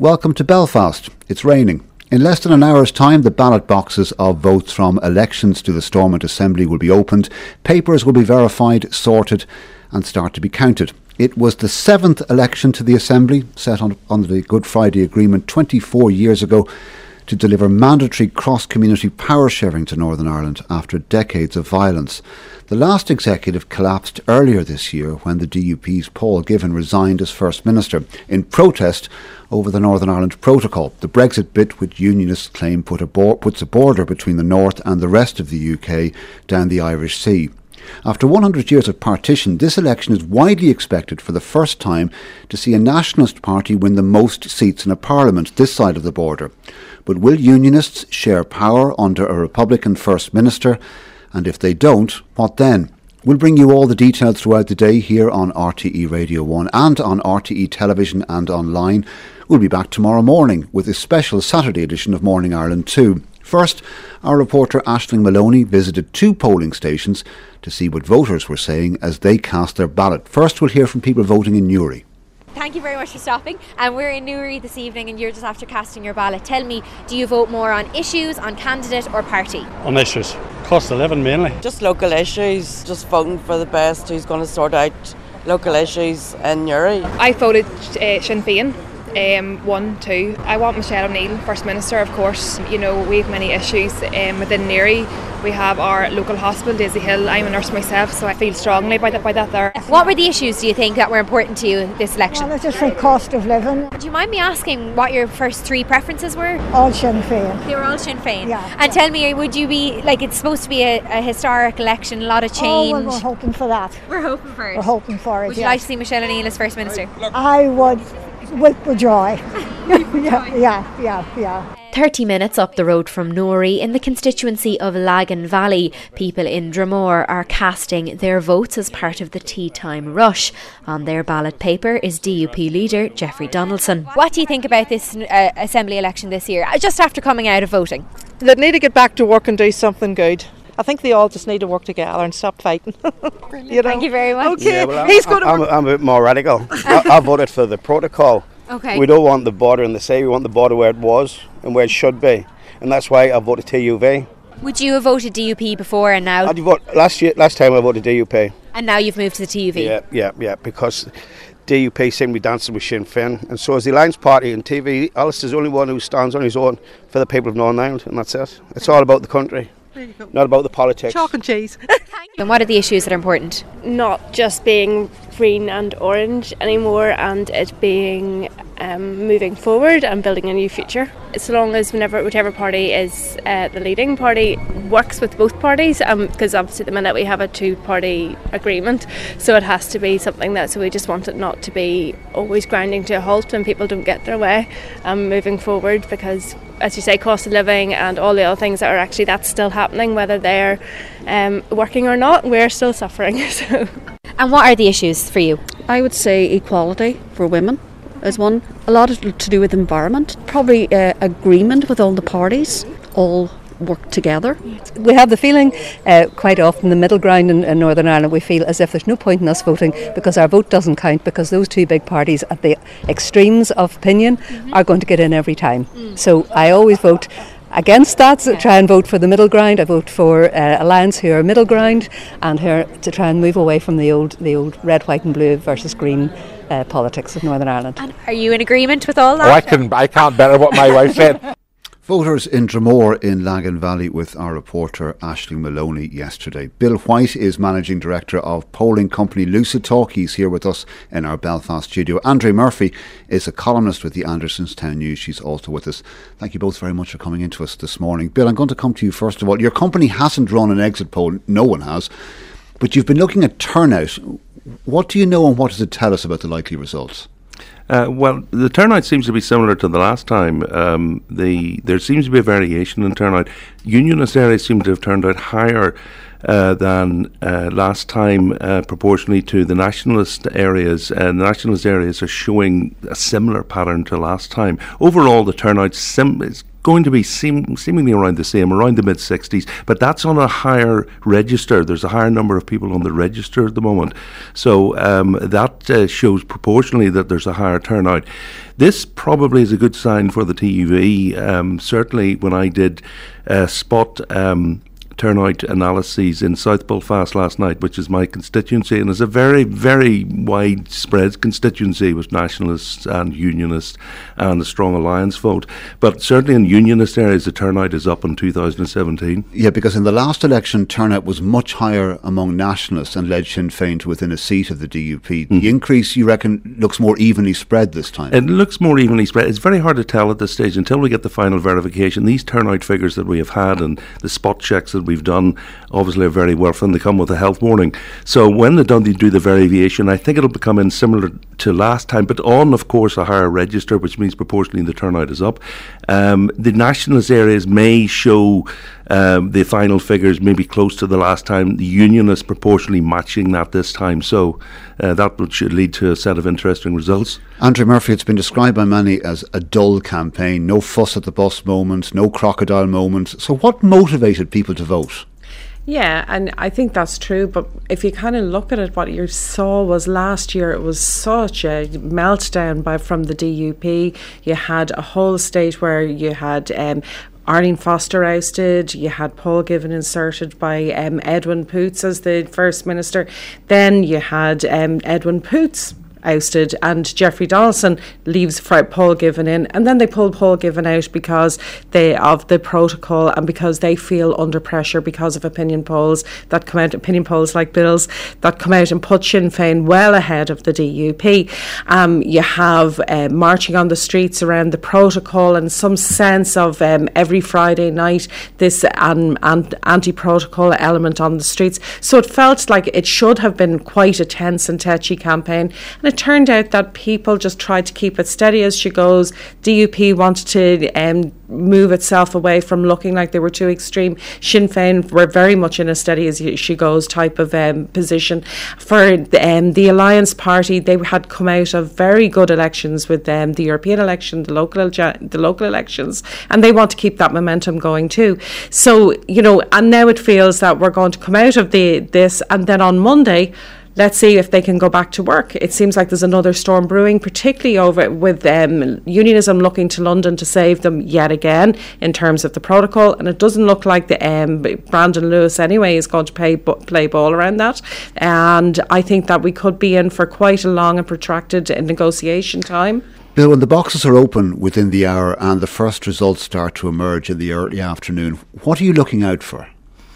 Welcome to Belfast. It's raining. In less than an hour's time, the ballot boxes of votes from elections to the Stormont Assembly will be opened. Papers will be verified, sorted and start to be counted. It was the 7th election to the Assembly, set under the Good Friday Agreement 24 years ago, to deliver mandatory cross-community power sharing to Northern Ireland after decades of violence. The last executive collapsed earlier this year when the DUP's Paul Givan resigned as First Minister in protest over the Northern Ireland Protocol, the Brexit bit which unionists claim puts a border between the North and the rest of the UK down the Irish Sea. After 100 years of partition, this election is widely expected for the first time to see a nationalist party win the most seats in a parliament this side of the border. But will unionists share power under a Republican First Minister? And if they don't, what then? We'll bring you all the details throughout the day here on RTE Radio 1 and on RTE Television and online. We'll be back tomorrow morning with a special Saturday edition of Morning Ireland 2. First, our reporter Aisling Maloney visited 2 polling stations to see what voters were saying as they cast their ballot. First, we'll hear from people voting in Newry. Thank you very much for stopping. And we're in Newry this evening and you're just after casting your ballot. Tell me, do you vote more on issues, on candidate or party? On issues. Cost of living mainly. Just local issues, just voting for the best who's going to sort out local issues in Newry. I voted Sinn Féin. 1, 2. I want Michelle O'Neill, First Minister, of course. You know, we have many issues within Newry. We have our local hospital, Daisy Hill. I'm a nurse myself, so I feel strongly about that there. What were the issues, do you think, that were important to you this election? Well, I just think cost of living. Do you mind me asking what your first 3 preferences were? All Sinn Féin. They were all Sinn Féin? Yeah. And tell me, would you be, like, it's supposed to be a historic election, a lot of change? Oh, well, we're hoping for that. We're hoping for it. We're hoping for it, Would you like to see Michelle O'Neill as First Minister? I would, with joy. yeah. 30 minutes up the road from Newry, in the constituency of Lagan Valley, people in Dromore are casting their votes as part of the tea time rush. On their ballot paper is DUP leader Jeffrey Donaldson. What do you think about this Assembly election this year, just after coming out of voting? They need to get back to work and do something good. I think they all just need to work together and stop fighting. You know? Thank you very much. Okay, yeah, well, he's going to work. I'm a bit more radical. I voted for the protocol. Okay. We don't want the border in the sea, we want the border where it was and where it should be. And that's why I voted TUV. Would you have voted DUP before and now? Last time I voted DUP. And now you've moved to the TUV? Yeah, because DUP seem to be dancing with Sinn Féin, and so is the Alliance Party and TV. Alistair's the only one who stands on his own for the people of Northern Ireland, and that's it. It's all about the country, not about the politics. Chalk and cheese. And what are the issues that are important? Not just being green and orange anymore, and it being moving forward and building a new future. As long as whichever party is the leading party works with both parties, because obviously at the minute we have a 2-party agreement, so it has to be something so we just want it not to be always grinding to a halt and people don't get their way moving forward, because as you say, cost of living and all the other things that's still happening, whether they're working or not, we're still suffering. So. And what are the issues for you? I would say equality for women is one. A lot to do with environment. Probably agreement with all the parties, all work together. We have the feeling quite often the middle ground in Northern Ireland, we feel as if there's no point in us voting because our vote doesn't count, because those 2 big parties at the extremes of opinion are going to get in every time. So I always vote against that, so try and vote for the middle ground. I vote for Alliance, who are middle ground, and here to try and move away from the old red, white and blue versus green politics of Northern Ireland. And are you in agreement with all that? I can't better what my wife said. Voters in Dromore in Lagan Valley with our reporter Aisling Maloney yesterday. Bill White is Managing Director of polling company Lucid Talk. He's here with us in our Belfast studio. Andrea Murphy is a columnist with the Andersonstown News. She's also with us. Thank you both very much for coming into us this morning. Bill, I'm going to come to you first of all. Your company hasn't run an exit poll. No one has. But you've been looking at turnout. What do you know and what does it tell us about the likely results? Well, the turnout seems to be similar to the last time. There seems to be a variation in turnout. Unionist areas seem to have turned out higher than last time, proportionally to the nationalist areas. The nationalist areas are showing a similar pattern to last time. Overall, the turnout is going to be seemingly around the same, around the mid-60s, but that's on a higher register. There's a higher number of people on the register at the moment. So that shows proportionally that there's a higher turnout. This probably is a good sign for the TUV. Certainly when I did spot turnout analyses in South Belfast last night, which is my constituency, and it's a very, very widespread constituency with nationalists and unionists and a strong alliance vote. But certainly in unionist areas, the turnout is up in 2017. Yeah, because in the last election, turnout was much higher among nationalists and led Sinn Féin to within a seat of the DUP. The increase, you reckon, looks more evenly spread this time? It looks more evenly spread. It's very hard to tell at this stage until we get the final verification. These turnout figures that we have had and the spot checks that we've done obviously are very welcome. They come with a health warning. So when they do the variation, I think it'll become in similar to last time, but on, of course, a higher register, which means proportionally the turnout is up. The nationalist areas may show the final figures maybe close to the last time. The unionists proportionally matching that this time. So that should lead to a set of interesting results. Andrew Murphy, it's been described by many as a dull campaign, no fuss at the bus moment, no crocodile moment. So what motivated people to vote? Yeah, and I think that's true, but if you kind of look at it, what you saw was last year it was such a meltdown from the DUP. You had a whole state where you had Arlene Foster ousted, you had Paul Givan inserted by Edwin Poots as the First Minister, then you had Edwin Poots ousted and Jeffrey Donaldson leaves Paul Givan in, and then they pull Paul Givan out because of the protocol and because they feel under pressure because of opinion polls that come out, opinion polls like Bill's, that come out and put Sinn Féin well ahead of the DUP. You have marching on the streets around the protocol and some sense of every Friday night this anti-protocol element on the streets. So it felt like it should have been quite a tense and tetchy campaign, and it turned out that people just tried to keep it steady as she goes. DUP wanted to move itself away from looking like they were too extreme. Sinn Féin were very much in a steady as she goes type of position. For the Alliance Party, they had come out of very good elections with the European election, the local elections, and they want to keep that momentum going too. So, and now it feels that we're going to come out of this, and then on Monday, let's see if they can go back to work. It seems like there's another storm brewing, particularly over with unionism looking to London to save them yet again in terms of the protocol. And it doesn't look like the Brandon Lewis anyway is going to play ball around that. And I think that we could be in for quite a long and protracted negotiation time. Bill, when the boxes are open within the hour and the first results start to emerge in the early afternoon, what are you looking out for?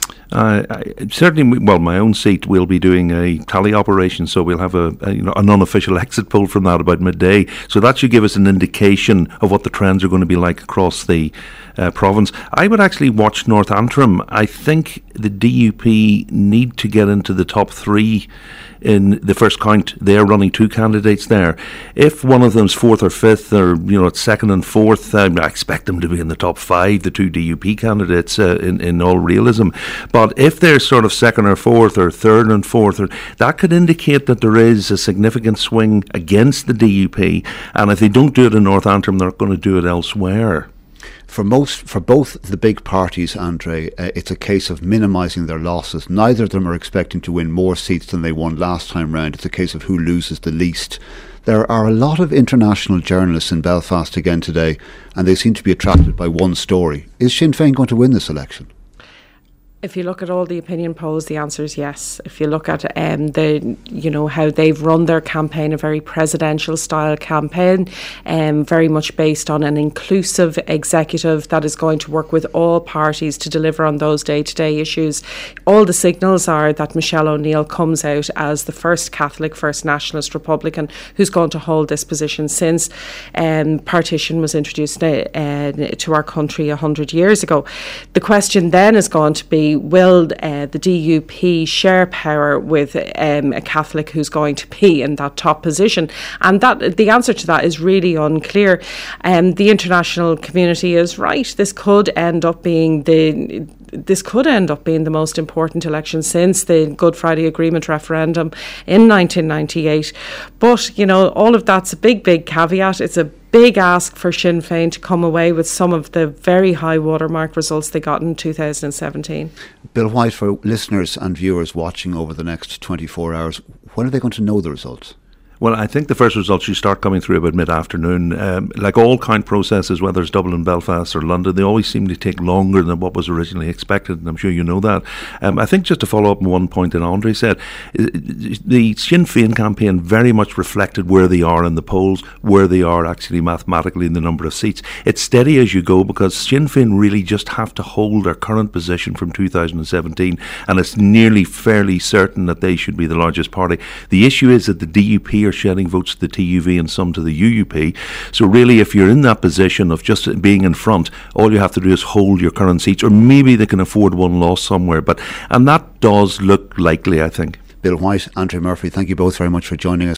Certainly, my own seat will be doing a tally operation, so we'll have an unofficial exit poll from that about midday. So that should give us an indication of what the trends are going to be like across the province. I would actually watch North Antrim. I think the DUP need to get into the top three in the first count. They're running two candidates there. If one of them's fourth or fifth, or it's second and fourth, I expect them to be in the top five, the two DUP candidates, in all realism. But if they're sort of second or fourth or third and fourth, that could indicate that there is a significant swing against the DUP. And if they don't do it in North Antrim, they're going to do it elsewhere. For both the big parties, Andre, it's a case of minimising their losses. Neither of them are expecting to win more seats than they won last time round. It's a case of who loses the least. There are a lot of international journalists in Belfast again today, and they seem to be attracted by one story. Is Sinn Féin going to win this election? If you look at all the opinion polls, the answer is yes. If you look at how they've run their campaign, a very presidential style campaign, very much based on an inclusive executive that is going to work with all parties to deliver on those day-to-day issues. All the signals are that Michelle O'Neill comes out as the first Catholic, first nationalist Republican who's going to hold this position since partition was introduced to our country 100 years ago. The question then is going to be, will the DUP share power with a Catholic who's going to be in that top position? And that the answer to that is really unclear. The international community is right. This could end up being this could end up being the most important election since the Good Friday Agreement referendum in 1998. But, you know, all of that's a big caveat. It's a big ask for Sinn Féin to come away with some of the very high watermark results they got in 2017. Bill White, for listeners and viewers watching over the next 24 hours, when are they going to know the results? Well, I think the first results should start coming through about mid-afternoon. Like all count processes, whether it's Dublin, Belfast or London, they always seem to take longer than what was originally expected, and I'm sure you know that. I think just to follow up on one point that Andre said, the Sinn Féin campaign very much reflected where they are in the polls, where they are actually mathematically in the number of seats. It's steady as you go because Sinn Féin really just have to hold their current position from 2017, and it's nearly fairly certain that they should be the largest party. The issue is that the DUP are shedding votes to the TUV and some to the UUP. So really, if you're in that position of just being in front, all you have to do is hold your current seats, or maybe they can afford one loss somewhere. And that does look likely, I think. Bill White, Andre Murphy, thank you both very much for joining us.